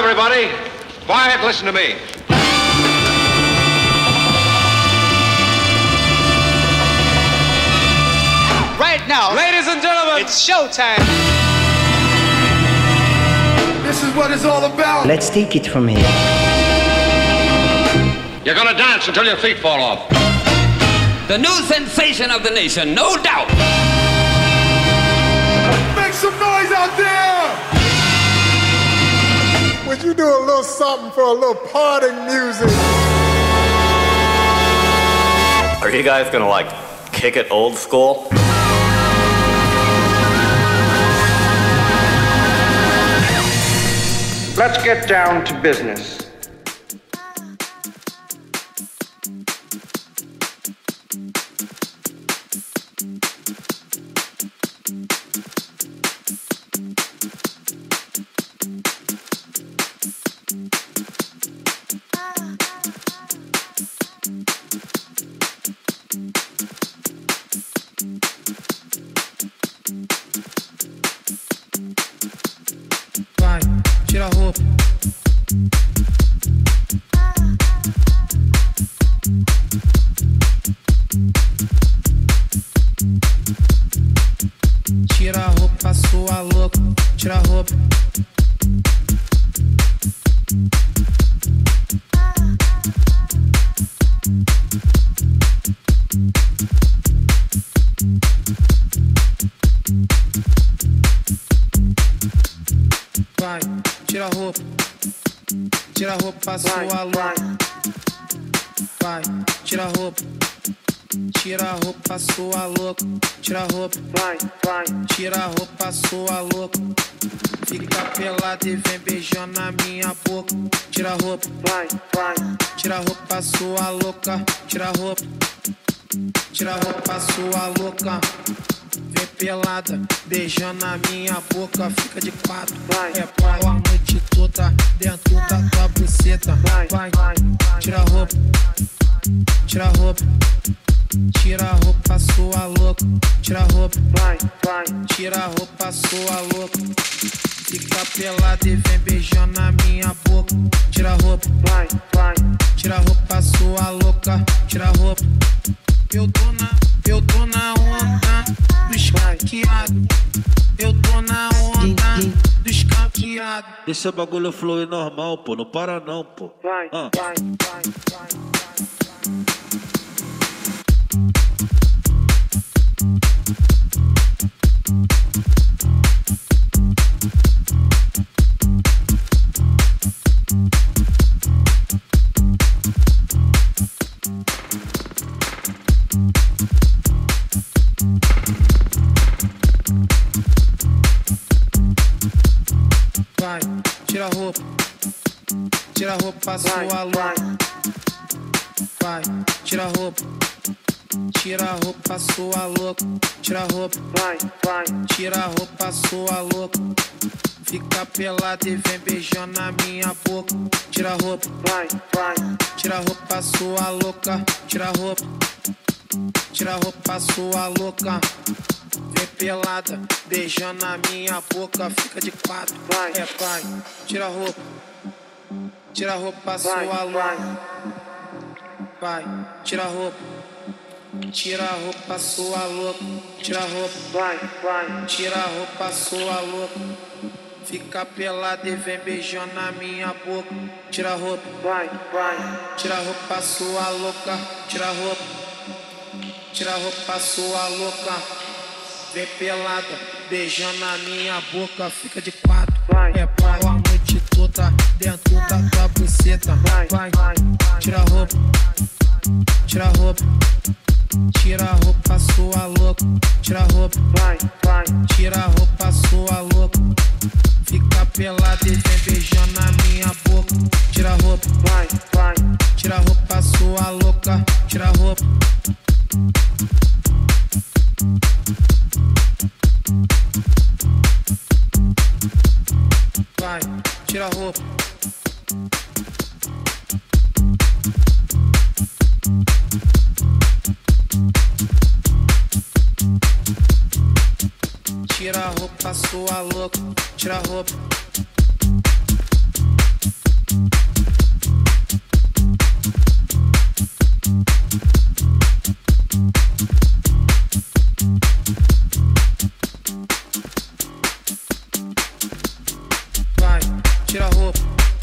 everybody. Quiet, listen to me. Right now, ladies and gentlemen, it's showtime. This is what it's all about. Let's take it from here. You're gonna dance until your feet fall off. The new sensation of the nation, no doubt. Make some noise out there. Would you do a little something for a little parting music? Are you guys gonna like kick it old school? Let's get down to business. Vai, tira a roupa. Tira a roupa, sua louca. Tira a roupa. Vai, tira a roupa. Tira a roupa, sua louca. Vai, tira a roupa. Tira a roupa, sua louca. Tira a roupa. Vai, tira a roupa, sua louca. Fica pelada e vem beijando na minha boca. Tira a roupa. Vai, tira a roupa, sua louca. Tira a roupa. Tira a roupa, sua louca. Vem pelada, beijando na minha boca. Fica de quatro, é pai. A noite toda dentro da tua buceta. Vai, tira a roupa. Tira a roupa. Tira a roupa, sua louca. Tira a roupa. Vai, tira a roupa, sua louca. Fica pelada e vem beijando na minha boca. Tira a roupa. Vai, tira a roupa, sua louca. Tira a roupa. Eu tô na onda do escaqueado. Eu tô na onda do escaqueado. Deixa o bagulho fluir normal, pô. Não para não, pô. Vai. Vai, tira a roupa. Tira a roupa, sua louca. Vai, tira a roupa. Tira a roupa, sua louca. Tira a roupa. Vai, tira a roupa, sua louca. Fica pelada e vem beijando na minha boca. Tira a roupa. Vai, tira a roupa, sua louca. Tira a roupa. Tira a roupa, sua louca. Vem pelada, beijando na minha boca. Fica de quatro, é pai. Tira a roupa. Tira a roupa, sua louca. Vai, tira a roupa. Tira a roupa, sua louca. Tira a roupa. Vai, tira a roupa, sua louca. Fica pelada e vem beijando na minha boca. Tira a roupa. Vai, tira a roupa, sua louca. Tira a roupa. Tira a roupa, sua louca. Vem pelada, beijando na minha boca. Fica de quatro, é pai. A noite toda dentro da tua buceta. Vai, tira a roupa. Tira a roupa. Tira a roupa, sua louca. Tira a roupa. Vai, tira a roupa, sua louca. Fica pelada e vem beijando na minha boca. Tira a roupa. Vai, tira a roupa, sua louca. Tira a roupa. Vai, tira a roupa. Tira a roupa, sua louca. Tira a roupa. Vai, tira a roupa.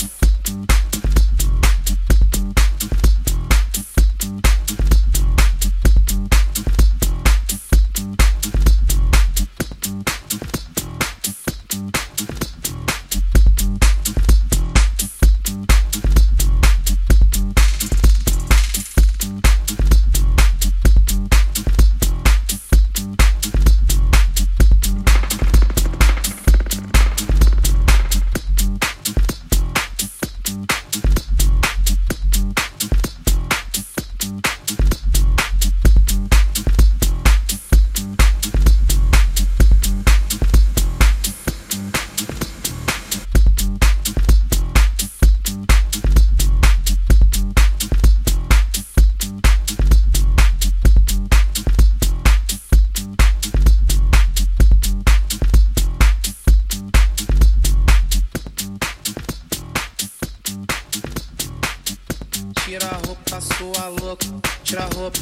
Tira a roupa, sua louca. Tira a roupa.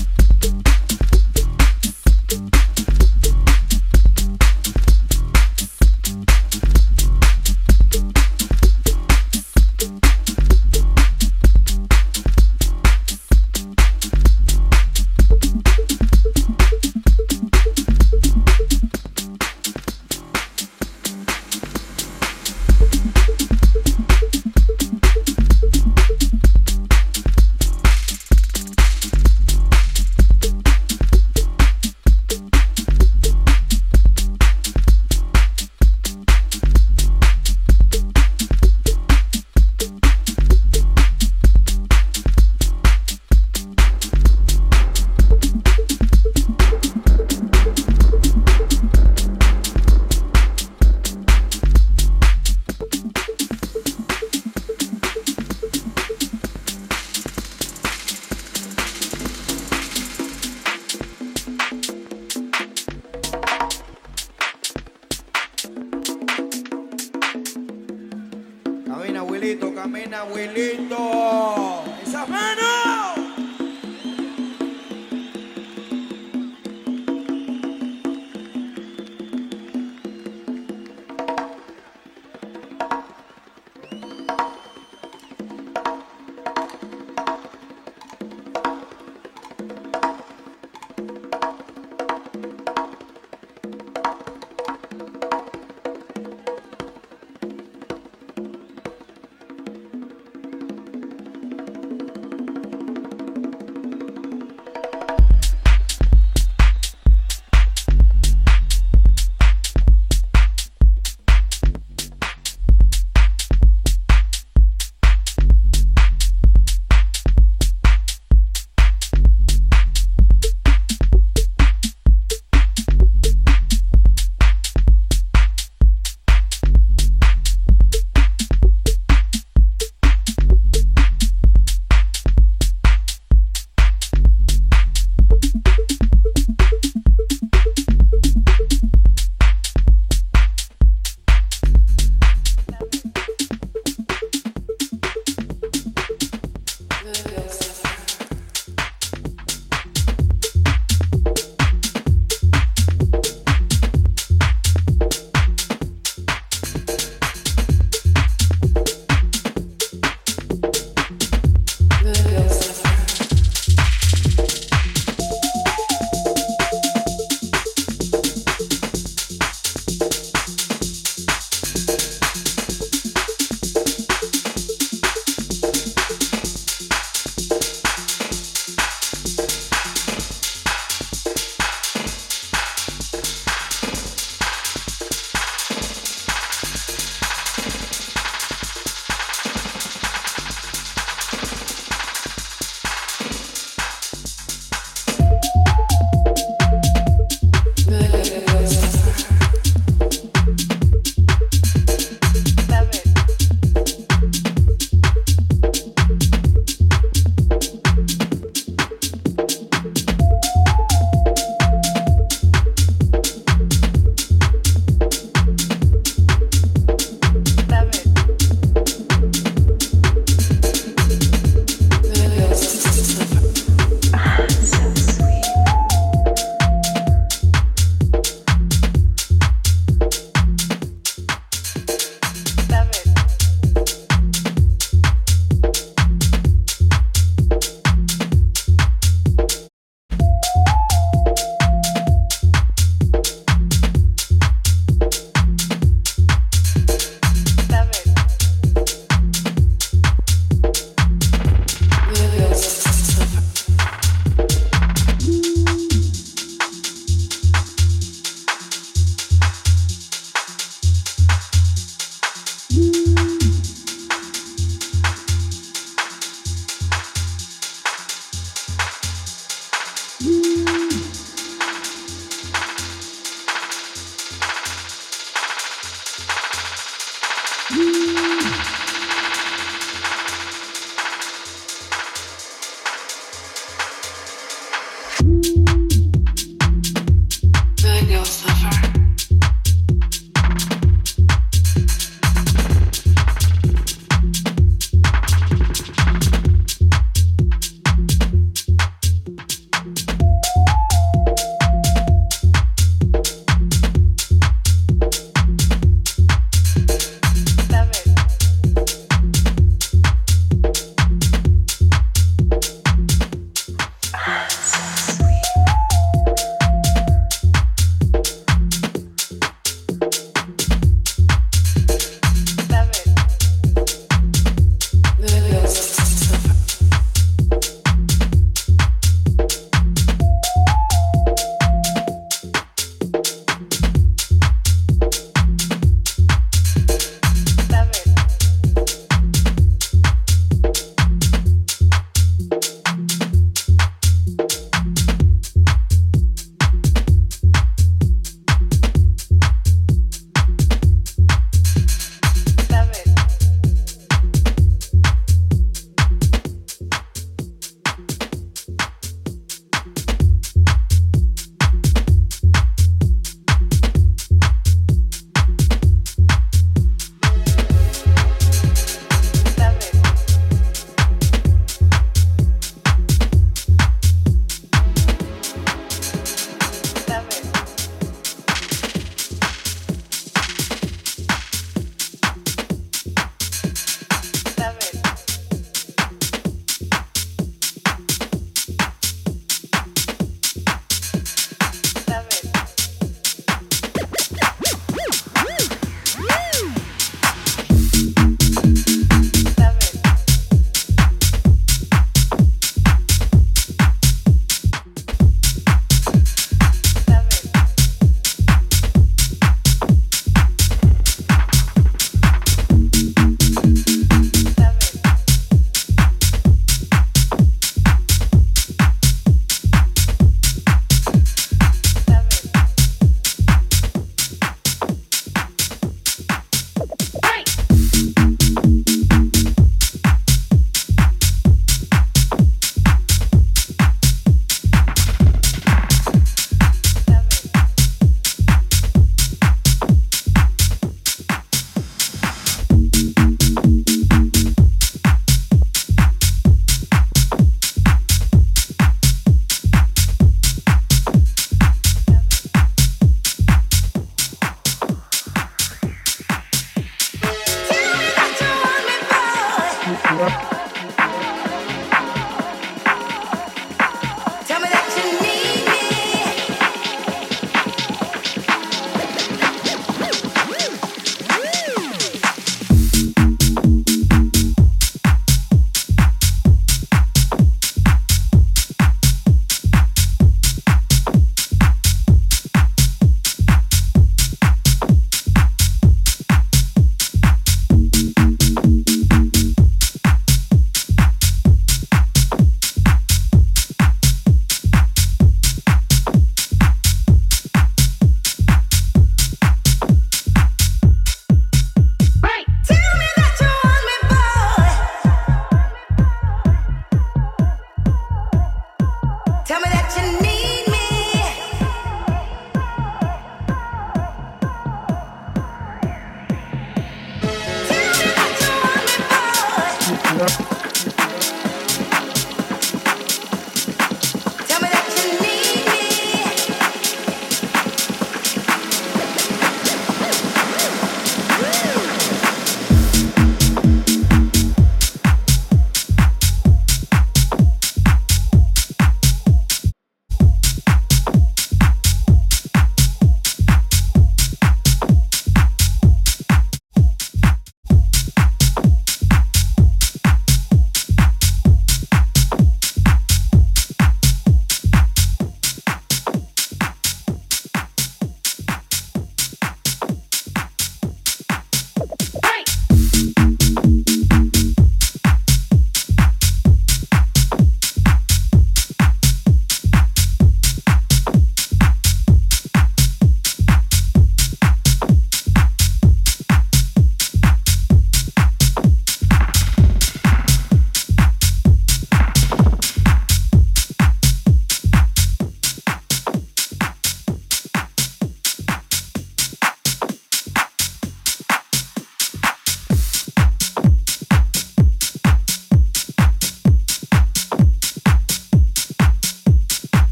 Camina, Wilito. ¡Esas manos!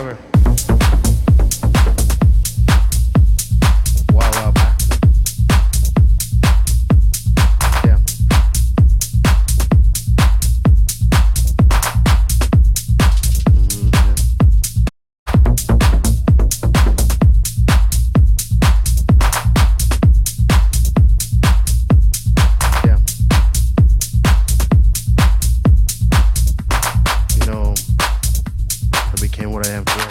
forever. Wow, wow, back. Yeah. What I am today.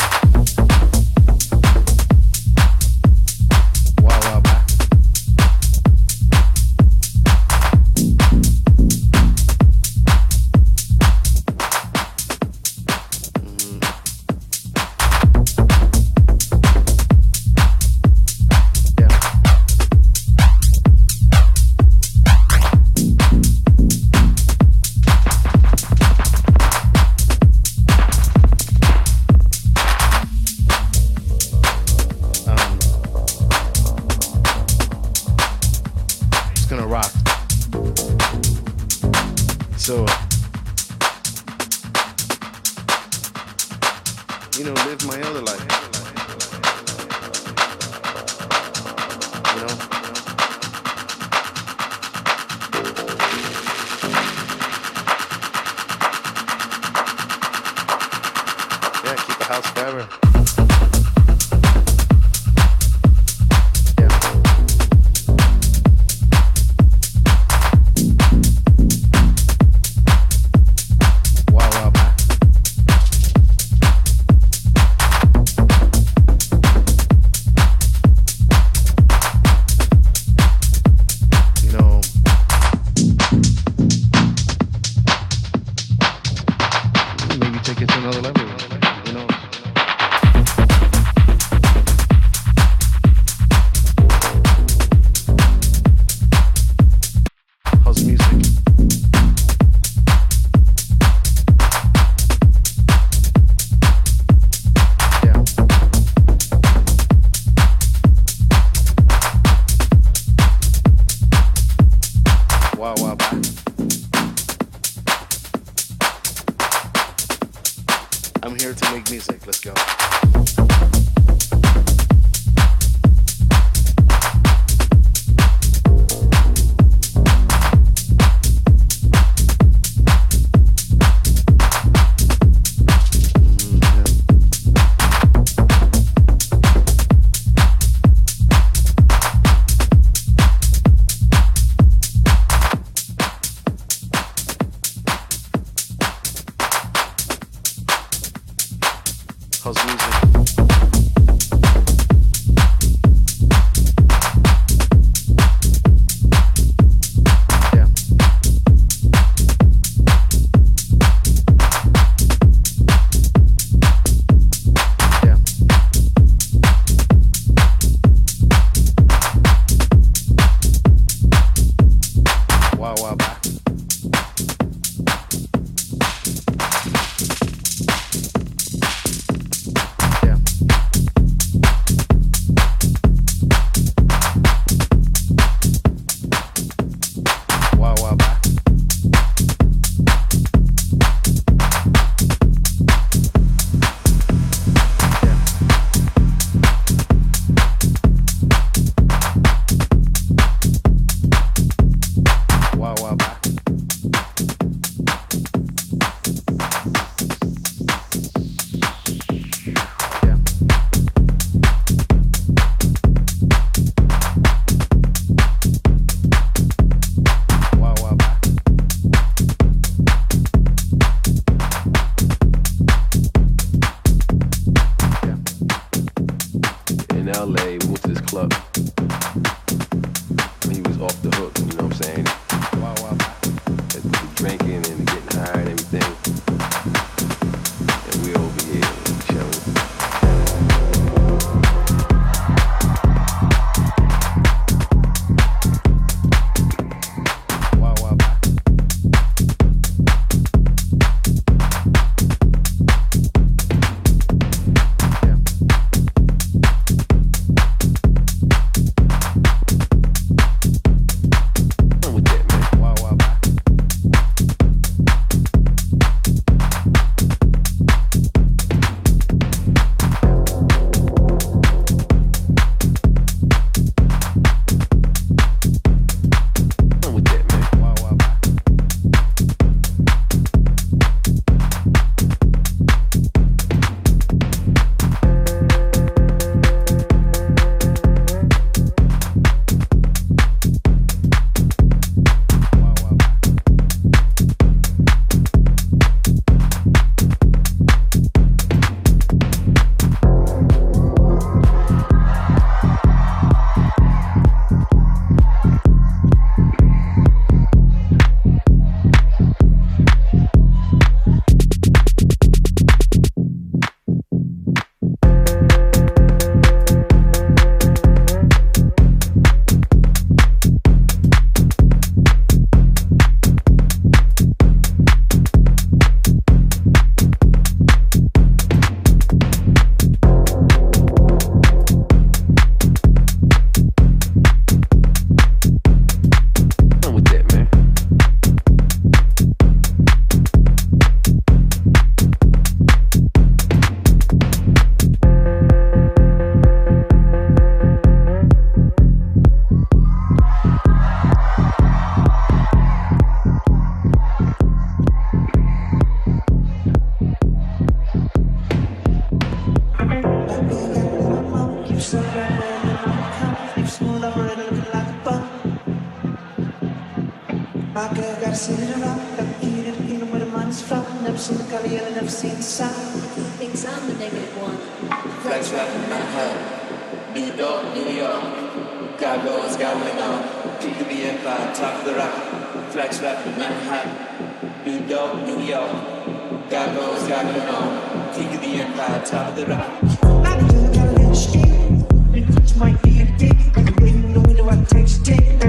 Wow, wow, back. Gonna rock. So, live my other life. Yeah, keep the house forever. Take it to another level. Who knows? House music. Yeah. Wow, wow, bye. I'm here to make music. Let's go. House music. Yeah. Yeah. Wow, wow, back. Wow, wow, back. Wow, wow, back. LA, we went to this club. And he was off the hook, you know what I'm saying? Wow, wow. The drinking and getting high and everything. And we over here chilling. Wow, wow. Yeah. gotta set it up. Got the key to the kingdom where the money's from. Never seen the color yellow, never seen the sign. Thinks I'm the negative one. Flags rapping Manhattan, New York, New York. God goes, God went on. Peak of the empire, top of the rock. Flags rapping Manhattan, New York, New York. God goes, God went on. Peak of the empire, top of the rock. I do got a little street. You might be a dick. I can wait in the window, I text you dick.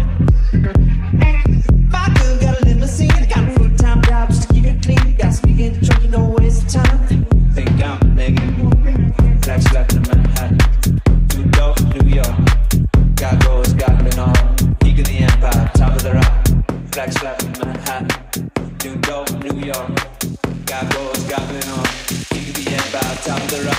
My girl got a limousine. Got full-time jobs to keep it clean. Got speak in the truck, you know waste of time. Think I'm Megan. Flags slapping in Manhattan. New York, New York. God goes, God been on. Peak of the empire, top of the rock. Flags slapping in Manhattan. New York, New York. God goes, God been on. Peak of the empire, top of the rock.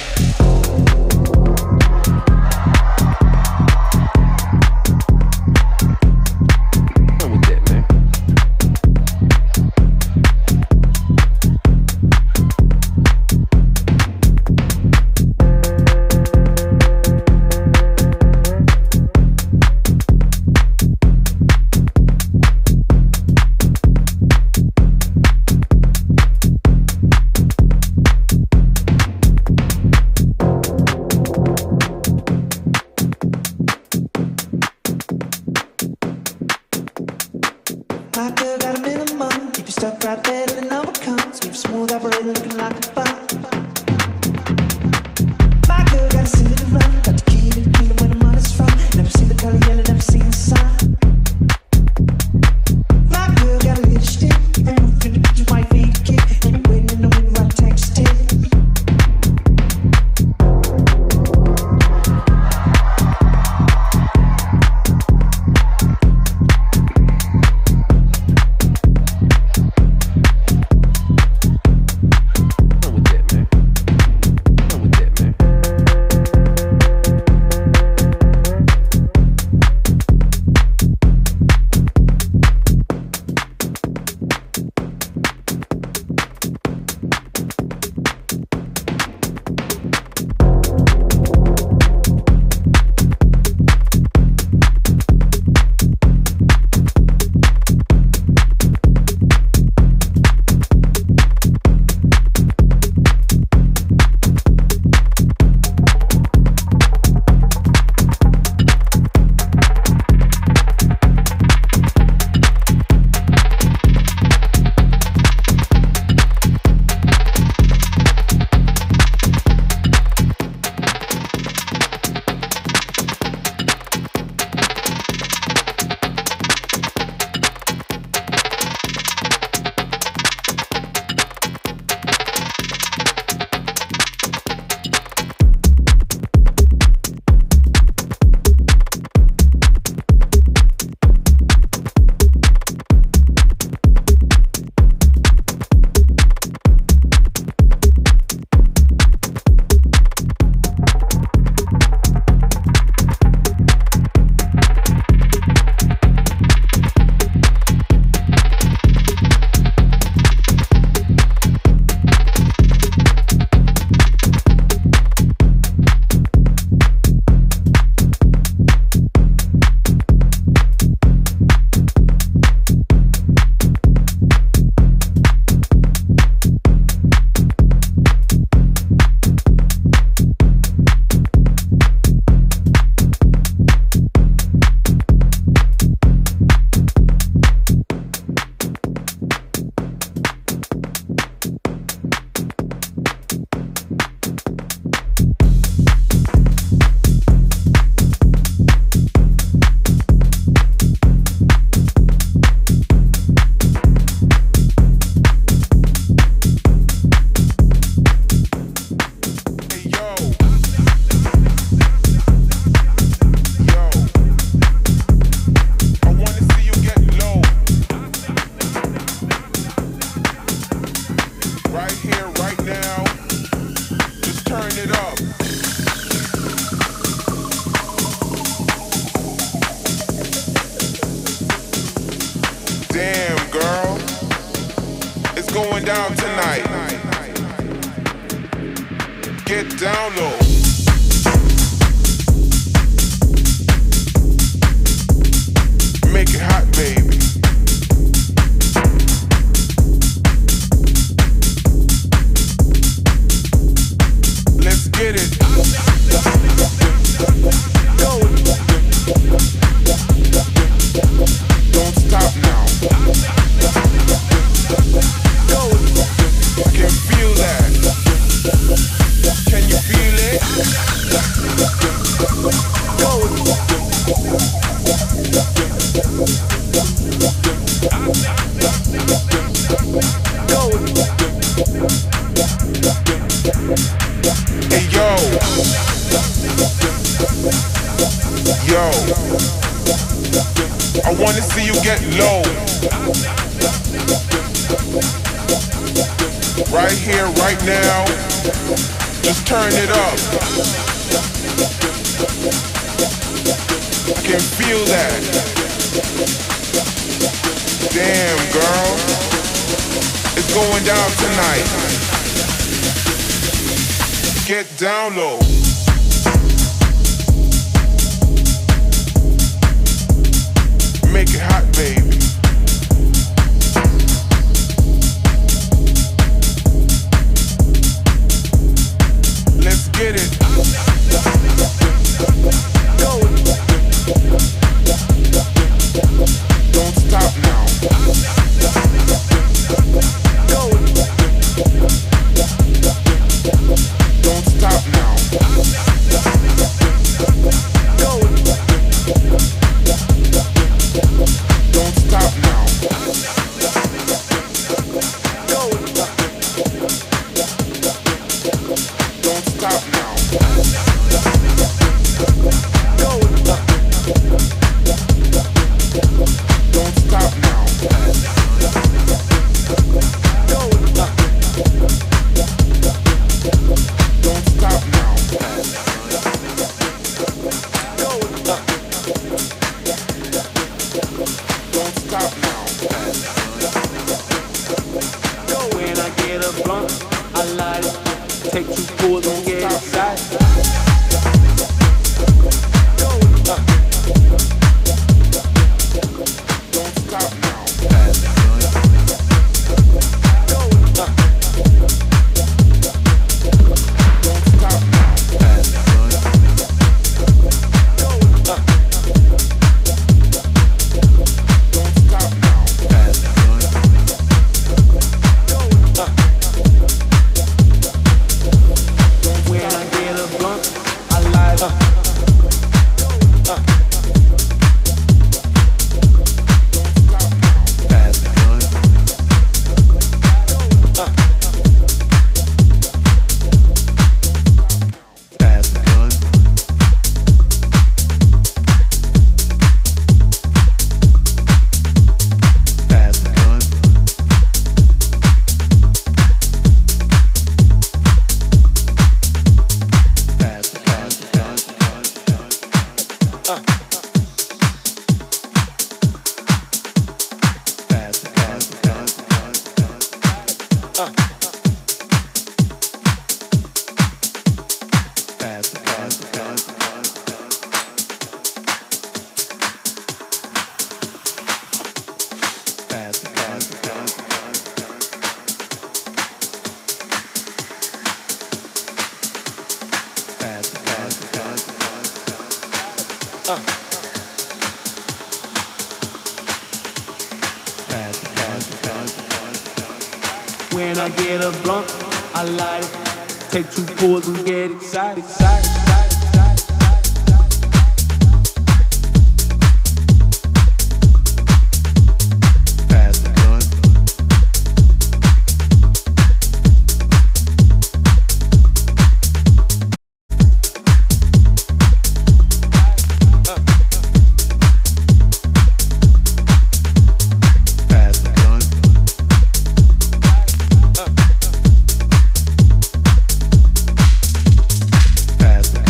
down tonight. Get down low. Make it hot, baby. get it. Don't stop now. I can feel that. Can you feel it? Hey yo, I wanna see you get low. Right here, right now. Just turn it up. I can feel that. Damn, girl. It's going down tonight. Get down low. Make it hot, baby. Let's get it. Don't stop now. Don't stop now. Don't stop now. Don't stop now. Don't stop now. Don't stop now. Don't stop now. When I get a blunt, I light it. Take 2 pulls and get excited. Don't stop now. Don't stop now. Don't stop now. When I get a blunt, I light it. When I get a blunt, I light it. Take 2 pulls and get excited. Pass the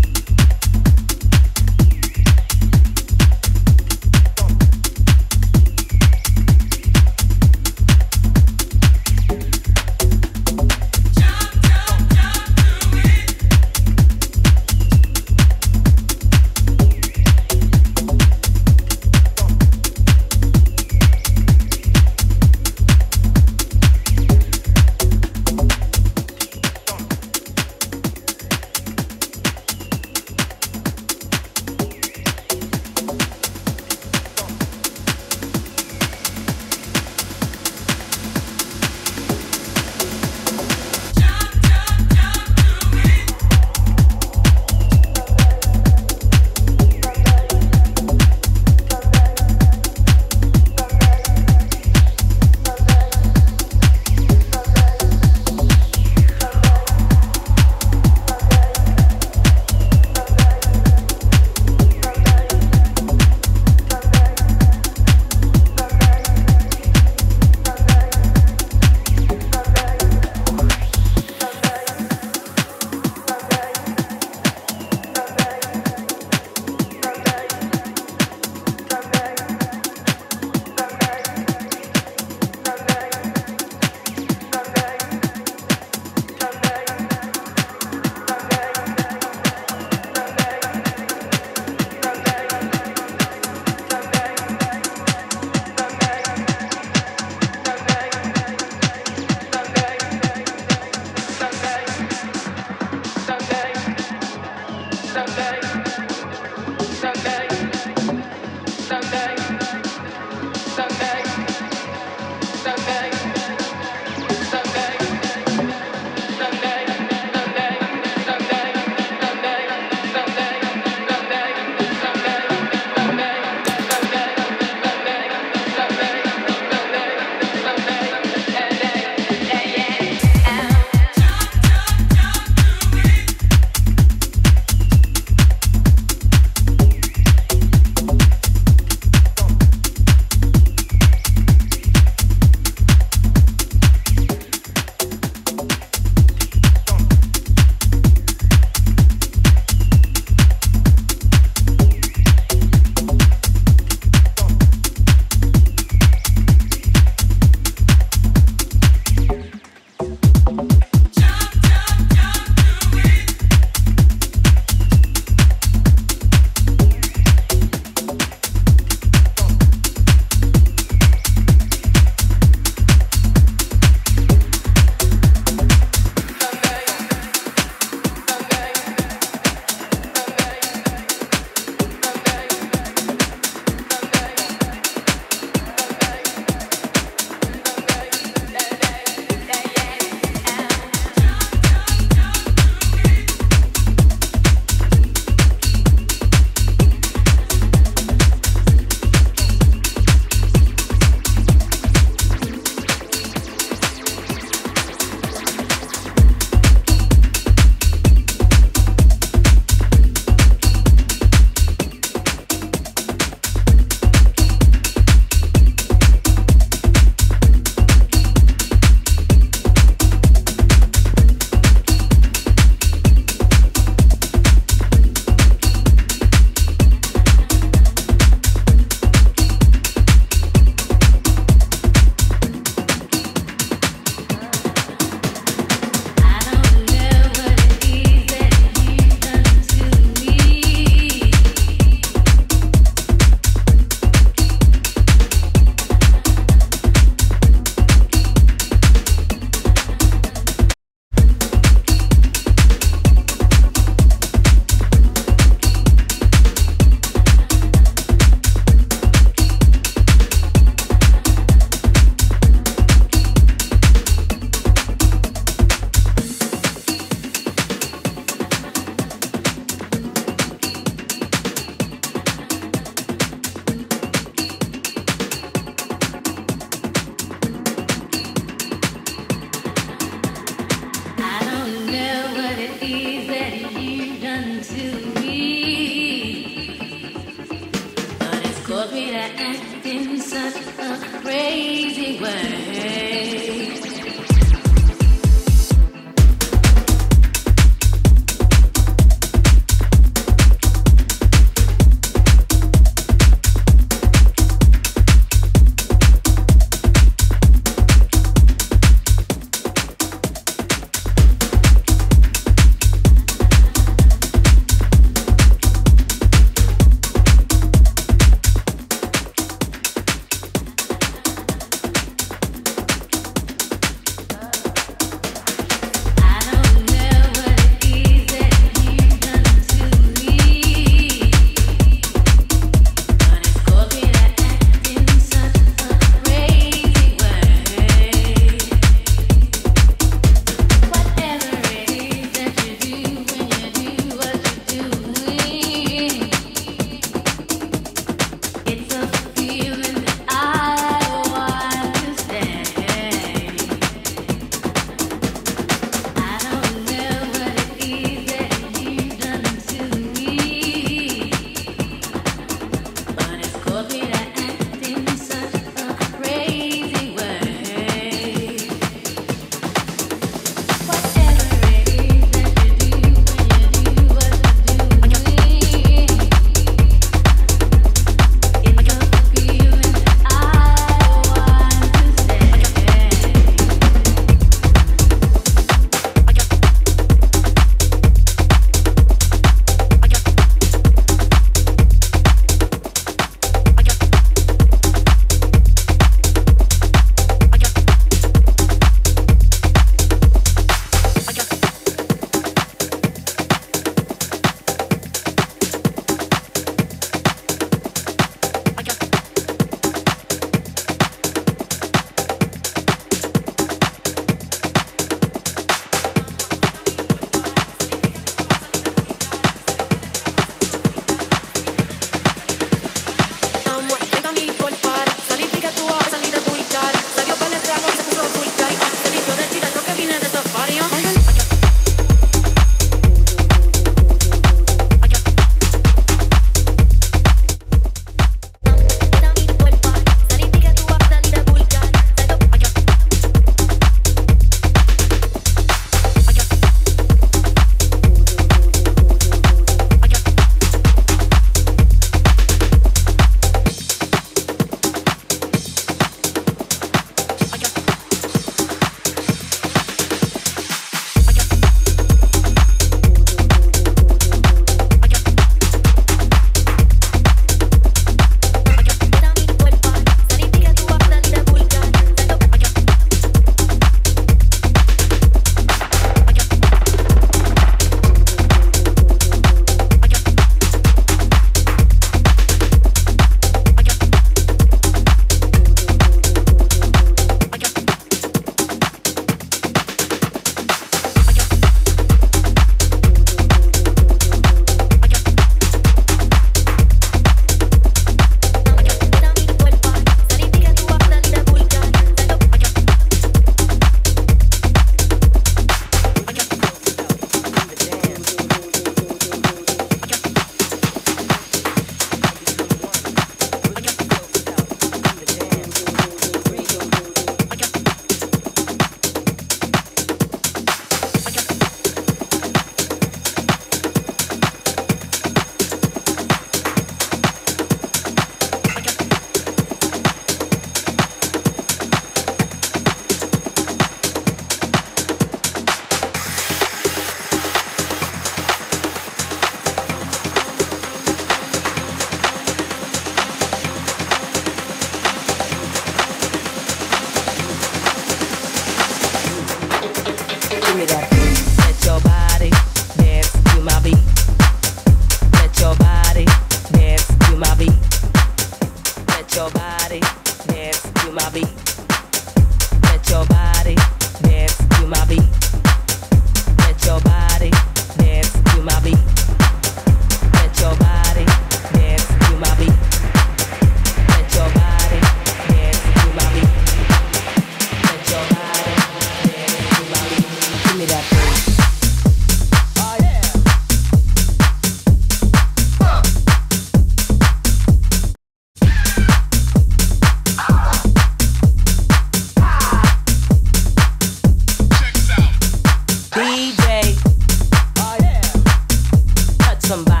DJ. Oh yeah. Touch somebody.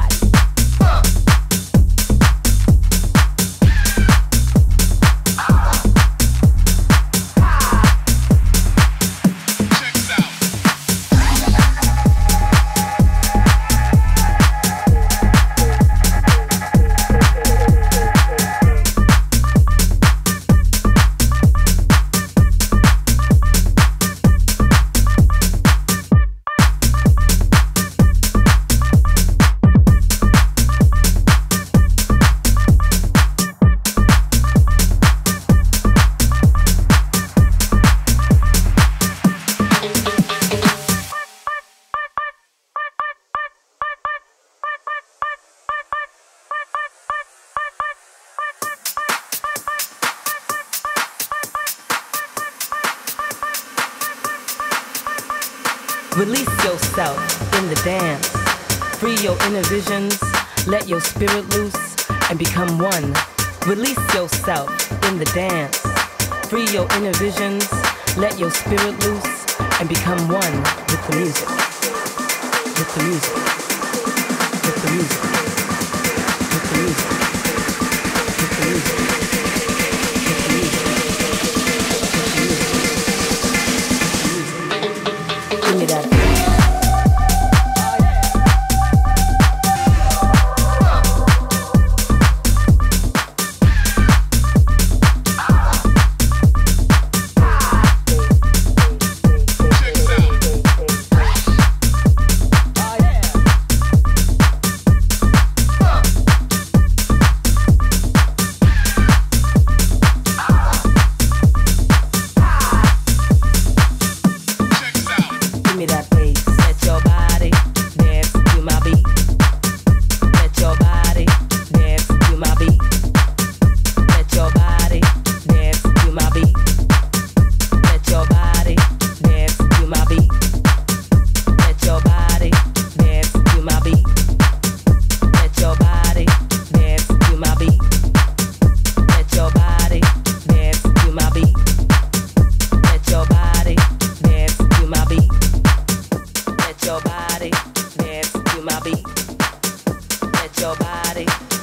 Release yourself in the dance. Free your inner visions. Let your spirit loose and become one. Release yourself in the dance. Free your inner visions. Let your spirit loose and become one with the music. With the music. With the music. With the music. With the music. With the music. Give me that. Let your body